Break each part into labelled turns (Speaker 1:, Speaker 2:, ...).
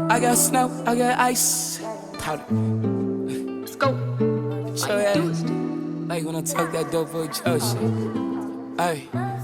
Speaker 1: I got snow, I got ice. Powder.
Speaker 2: Let's go.
Speaker 1: So yeah, like when I talk that dope boy Joe shit. Ay.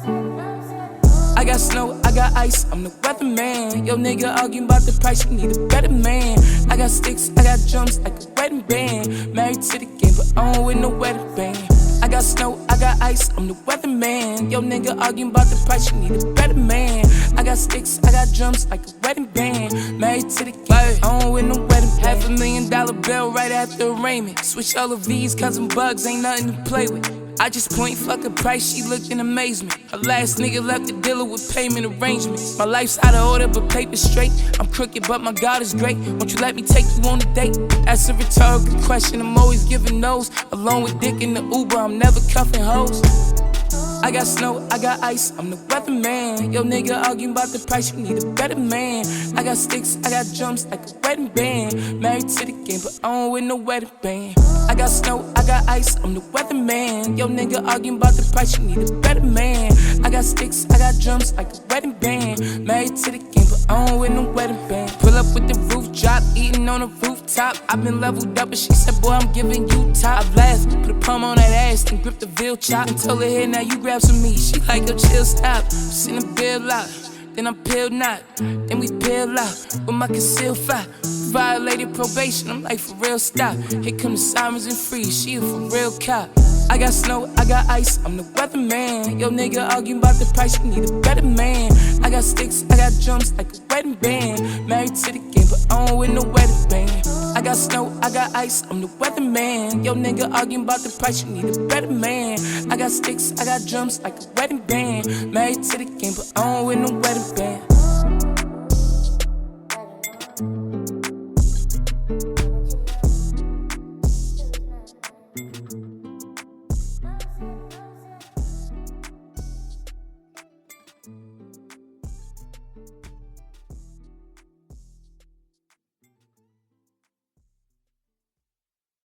Speaker 1: I got snow, I got ice, I'm the weatherman. Yo nigga arguing about the price, you need a better man. I got sticks, I got drums like a wedding band. Married to the game, but I don't with no wedding band. I got snow, I got ice, I'm the weatherman. Yo nigga arguing about the price, you need a better man. I got sticks, I got drums like a wedding band. Married to the game, I don't with no wedding band. $500,000 bill right after arraignment. Switch all of these, cause them bugs ain't nothing to play with. I just point fuck a price, she looked in amazement. Her last nigga left the dealer with payment arrangements. My life's out of order, but paper straight. I'm crooked, but my God is great. Won't you let me take you on a date? That's a rhetorical question, I'm always giving no's. Along with dick in the Uber, I'm never cuffing hoes. I got snow, I got ice, I'm the weatherman. Yo nigga arguing about the price, you need a better man. I got sticks, I got drums like a wedding band. Married to the game, but I don't with no wedding band. I got snow, I got ice, I'm the weatherman. Yo nigga arguing about the price, you need a better man. I got sticks, I got drums like a wedding band. Married to the game, but I don't with no wedding band. Pull up with the roof drop, eating on the rooftop. I been leveled up, and she said, boy, I'm giving you top. I laughed, put a palm on that ass, and grip the veal chop. And told her, hey, now you grab some meat. She like, yo, chill, stop. Send a bill out, then I peeled not. Then we peel out with my concealed fire. Violated probation, I'm like, for real, stop. Here come the sirens and freeze, she a for real cop. I got snow, I got ice, I'm the weatherman. Yo nigga arguing about the price, you need a better man. I got sticks, I got drums like a wedding band. Married to the game, but I don't with no wedding band. I got snow, I got ice, I'm the weatherman. Yo nigga arguing about the price, you need a better man. I got sticks, I got drums like a wedding band. Married to the game, but I don't with no wedding band.